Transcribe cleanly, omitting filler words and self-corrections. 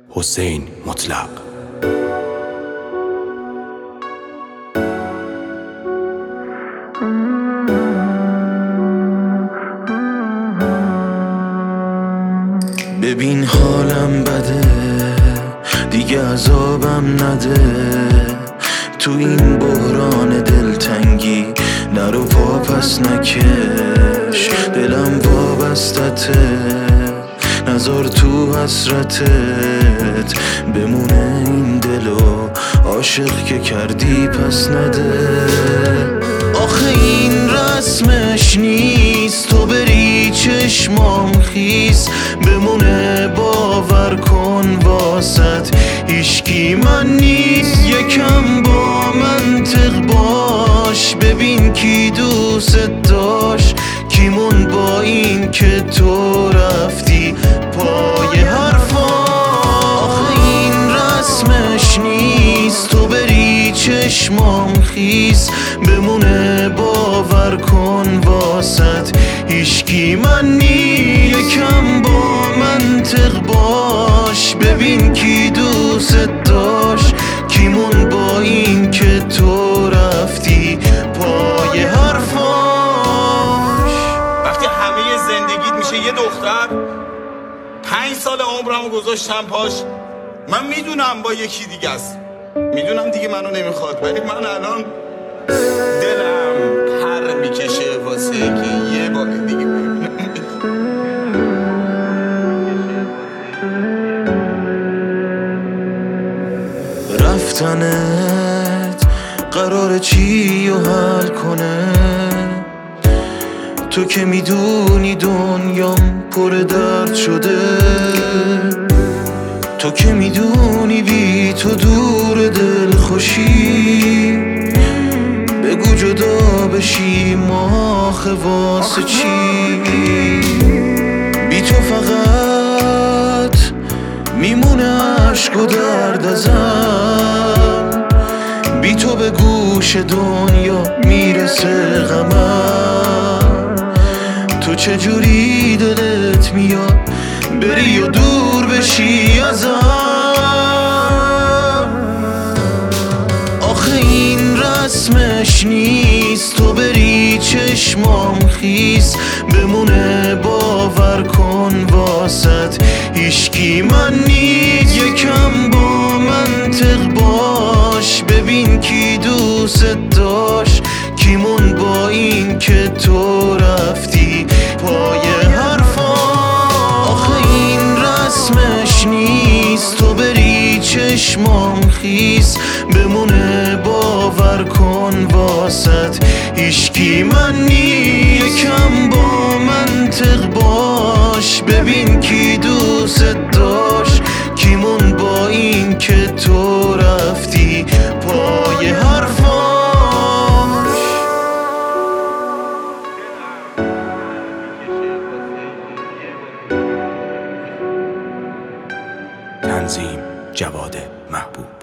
حسین مطلق. ببین حالم بده، دیگه عذابم نده. تو این بحران دلتنگی نرو واپس نکش. دلم وابستته، نذار تو حسرتت بمونه این دلو. عاشق که کردی پس نده. آخه این رسمش نیست تو بری چشمام خیس بمونه. باور کن واسط هیشکی من نیست. یکم با منطق باش، ببین کی دوست داشت، کیمون با این که تو رفتی پای حرفا. آخه این رسمش نیست تو بری چشمام خیس بمونه. باور کن واسط هیشکی من نیست. یکم با منطق باش، ببین کی دوست داشت، کیمون با این که تو رفتی پای حرفاش. وقتی همه زندگیت میشه یه دختر، 5 سال عمرمو گذاشتم پاش. من میدونم با یکی دیگه است، میدونم دیگه منو نمیخواد، ولی من الان دلم پر میکشه واسه که یه بار دیگه ببینم. رفتنت قراره چی و حل کنه؟ تو که میدونی دنیام پر درد شده. تو که میدونی بی تو دور دل خوشی. بگو جدا بشی آخه واسه چی؟ بی تو فقط میمونه عشق و درد ازم. بی تو به گوش دنیا میرسه غمم. تو چجوری دلت میاد بری و دور بشی ازم؟ آخه این رسمش نیست تو بری چشمام خیس بمونه. باور کن واسط هیشکی من نیست. یکم با منطق باش، ببین کی دوست داشت، کیمون با این که تو رفتی پای حرفا. آخه این رسمش نیست تو بری چشمام خیس بمونه. باور کن واسط هیشکی من نیست. یکم با منطق باش، ببین کی دوست داشت، کیمون با این که تو رفتی پای حرفاش. تنظیم جواد محبوب.